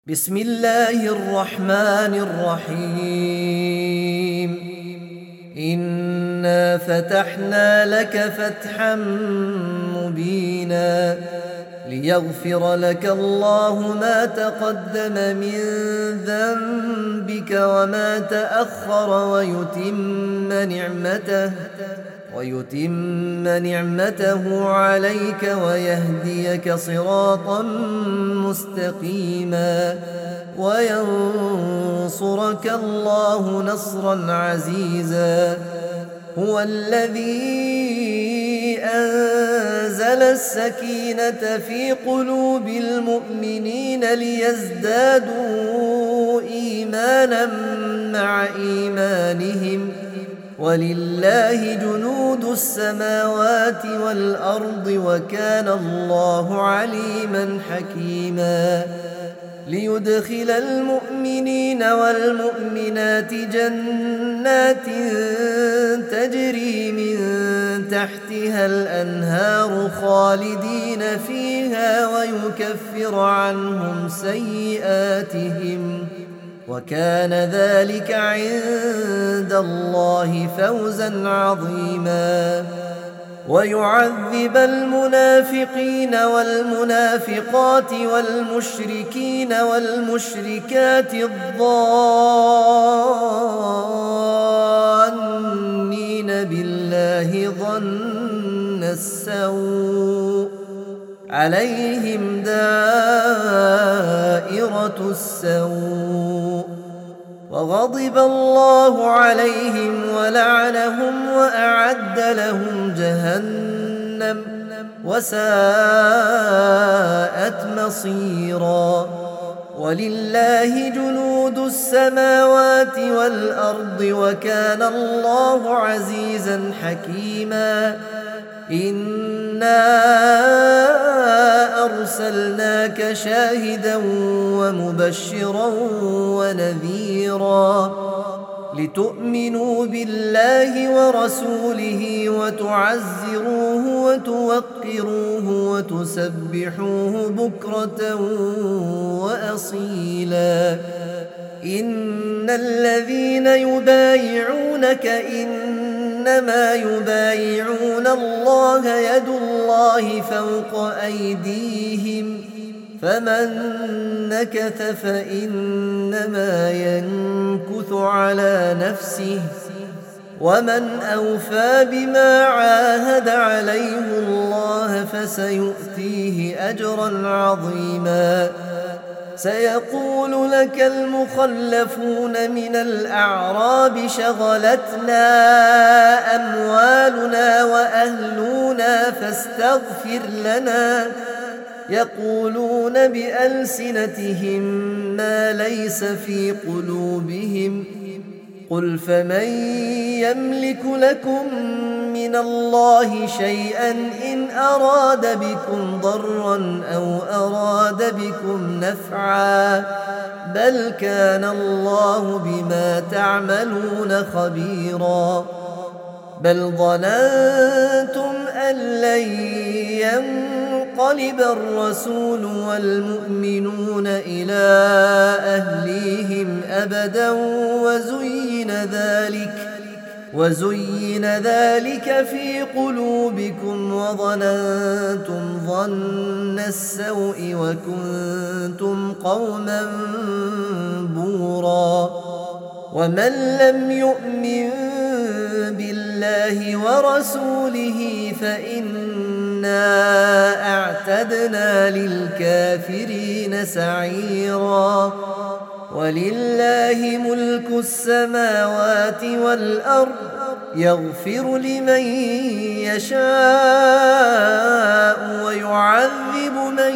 بسم الله الرحمن الرحيم. إنا فتحنا لك فتحا مبينا ليغفر لك الله ما تقدم من ذنبك وما تأخر ويتم نعمته عليك ويهديك صراطا مستقيما وينصرك الله نصرا عزيزا. هو الذي أنزل السكينة في قلوب المؤمنين ليزدادوا إيمانا مع إيمانهم ولله جنود السماوات والأرض وكان الله عليما حكيما. ليدخل المؤمنين والمؤمنات جنات تجري من تحتها الأنهار خالدين فيها ويكفر عنهم سيئاتهم وكان ذلك عند الله فوزا عظيما. ويعذب المنافقين والمنافقات والمشركين والمشركات الظانين بالله ظن السوء عليهم دائرة السوء وغضب الله عليهم ولعنهم وأعد لهم جهنم وساءت مصيرا. ولله جنود السماوات والأرض وكان الله عزيزا حكيما. إنا أرسلناك شاهدا ومبشرا ونذيرا لتؤمنوا بالله ورسوله وتعزروه وتوقروه وتسبحوه بكرة وأصيلا. إن الذين يبايعونك إنما يبايعون الله يد الله فوق أيديهم فمن نكث فإنما ينكث على نفسه ومن أوفى بما عاهد عليه الله فسيؤتيه أجرا عظيما. سيقول لك المخلفون من الأعراب شغلتنا أموالنا وأهلنا فاستغفر لنا يقولون بألسنتهم ما ليس في قلوبهم قل فمن يملك لكم من الله شيئا إن أراد بكم ضرا أو أراد بكم نفعا بل كان الله بما تعملون خبيرا. بل ظننتم أن لن ينقلب الرسول والمؤمنون إلى أهليهم أبدا وزين ذلك في قلوبكم وظننتم ظن السوء وكنتم قوما بورا. ومن لم يؤمن بالله ورسوله فإنا أعتدنا للكافرين سعيرا. ولله ملك السماوات والأرض يغفر لمن يشاء ويعذب من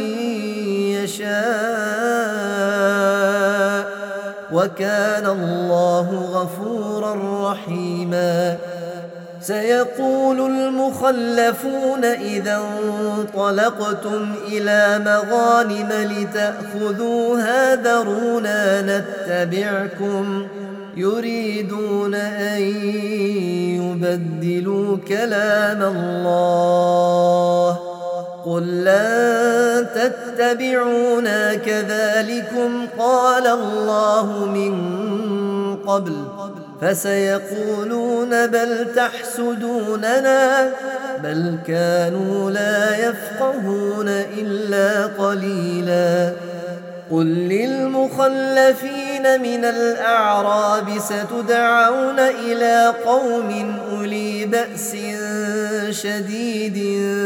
يشاء وكان الله غفورا رحيما. سيقول المخلفون إذا انطلقتم إلى مغانم لتأخذوها ذرونا نتبعكم يريدون أن يبدلوا كلام الله قل لن تتبعونا كذلكم قال الله من قبل فسيقولون بل تحسدوننا بل كانوا لا يفقهون إلا قليلا قل للمخلفين من الأعراب ستدعون إلى قوم أولي بأس شديد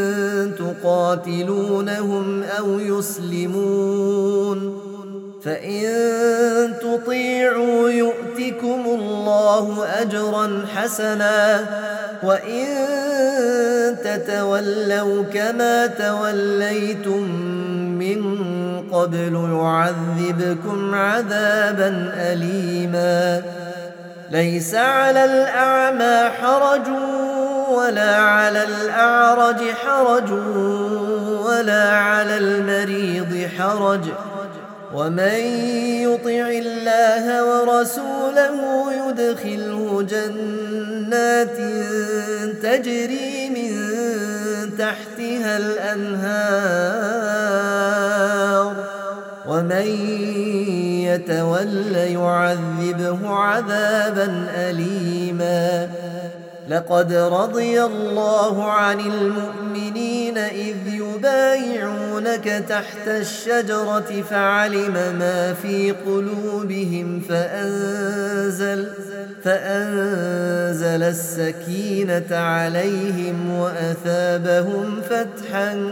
تقاتلونهم أو يسلمون فإن تطيعوا يؤتكم الله أجرا حسنا وإن تتولوا كما توليتم من قبل يعذبكم عذابا أليما ليس على الأعمى حرج ولا على الأعرج حرج ولا على المريض حرج ومن يطع الله ورسوله يدخله جنات تجري من تحتها الأنهار ومن يتول يعذبه عذابا أليما لقد رضي الله عن المؤمنين إذ يبايعونك تحت الشجرة فعلم ما في قلوبهم فأنزل السكينة عليهم وأثابهم فتحا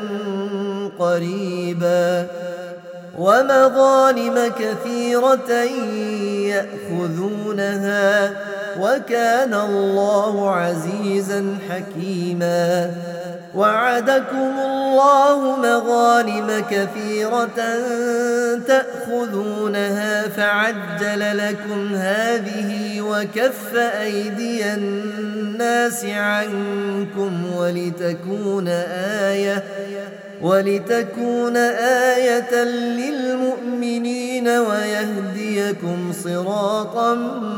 قريبا ومغانم كثيرة يأخذونها وكان الله عزيزا حكيما وعدكم الله مغانم كثيرة تأخذونها فعجل لكم هذه وكف أيدي الناس عنكم ولتكون آية للمؤمنين ويهديكم صراطا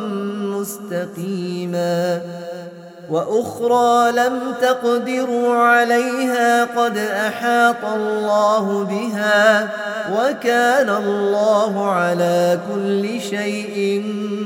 مستقيما وأخرى لم تقدروا عليها قد أحاط الله بها وكان الله على كل شيء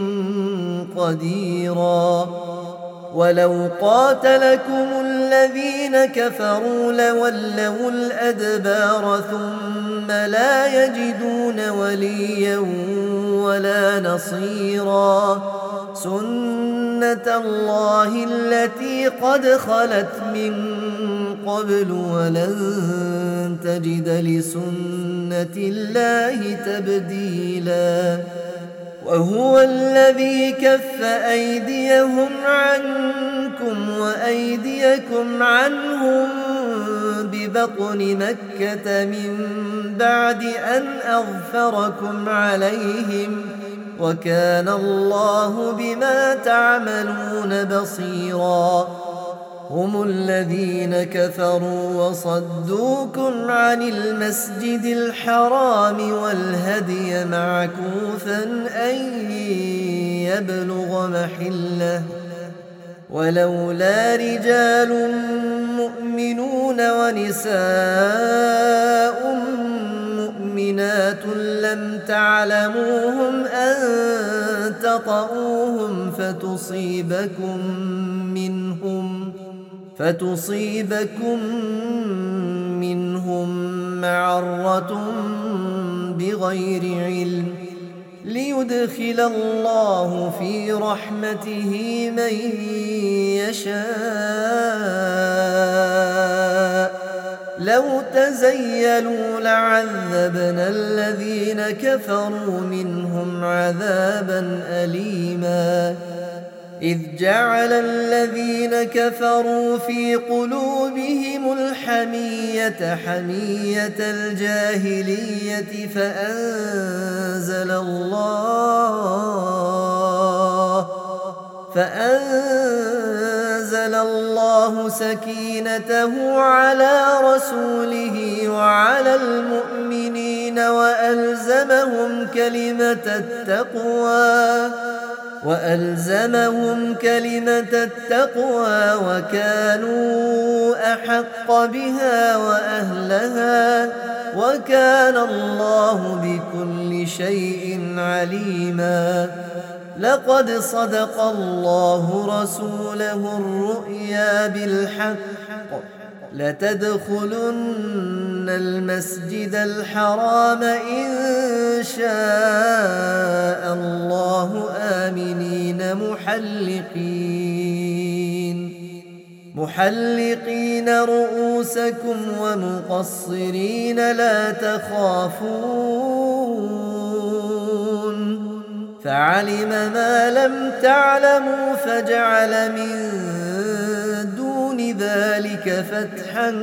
قديرا ولو قاتلكم الذين كفروا لولوا الأدبار ثم لا يجدون وليا ولا نصيرا سنة الله التي قد خلت من قبل ولن تجد لسنة الله تبديلا وهو الذي كف أيديهم عنكم وأيديكم عنهم ببطن مكة من بعد أن أظفركم عليهم وكان الله بما تعملون بصيرا هم الذين كفروا وصدوكم عن المسجد الحرام والهدي معكوفا أن يبلغ محله ولولا رجال مؤمنون ونساء مؤمنات لم تعلموهم أن تطؤوهم فتصيبكم منهم معرة بغير علم ليدخل الله في رحمته من يشاء لو تزيلوا لعذبنا الذين كفروا منهم عذابا أليما إذ جعل الذين كفروا في قلوبهم الحمية حمية الجاهلية فأنزل الله سكينته على رسوله وعلى المؤمنين وألزمهم كلمة التقوى وألزمهم كلمة التقوى وكانوا أحق بها وأهلها وكان الله بكل شيء عليما. لقد صدق الله رسوله الرؤيا بالحق لتدخلن المسجد الحرام إن شاء الله آمنين محلقين رؤوسكم ومقصرين لا تخافون فعلم ما لم تعلموا فجعل من دون ذلك فتحا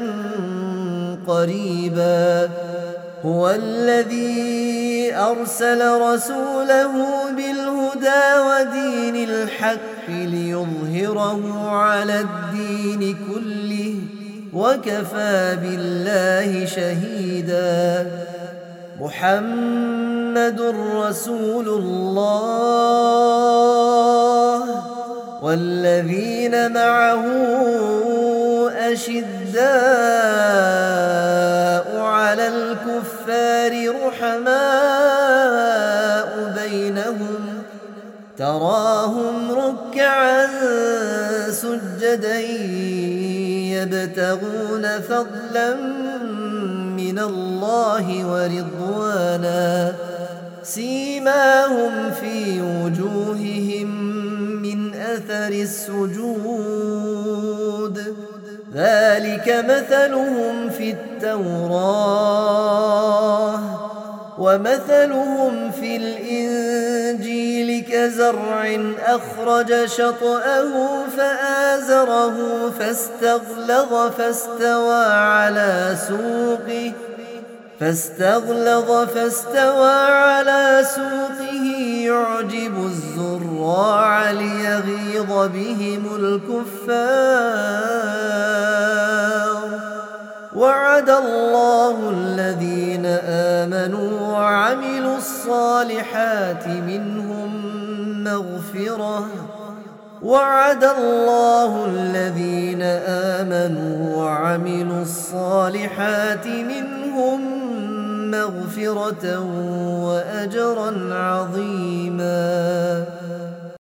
قريبا. هو الذي أرسل رسوله بالهدى ودين الحق ليظهره على الدين كله وكفى بالله شهيدا. محمد رسول الله والذين معه أشداء على الكفار رحماء بينهم تراهم ركعا سجدا يبتغون فضلا من الله ورضوانا سيماهم في وجوههم من أثر السجود ذلك مثلهم في التوراة ومثلهم في الإنجيل كزرع أخرج شطأه فآزره فاستغلظ فاستوى على سوقه يعجب الزراع ليغيظ بهم الكفار. وعد الله الذين آمنوا وعملوا الصالحات منهم مغفرة وأجرا عظيما.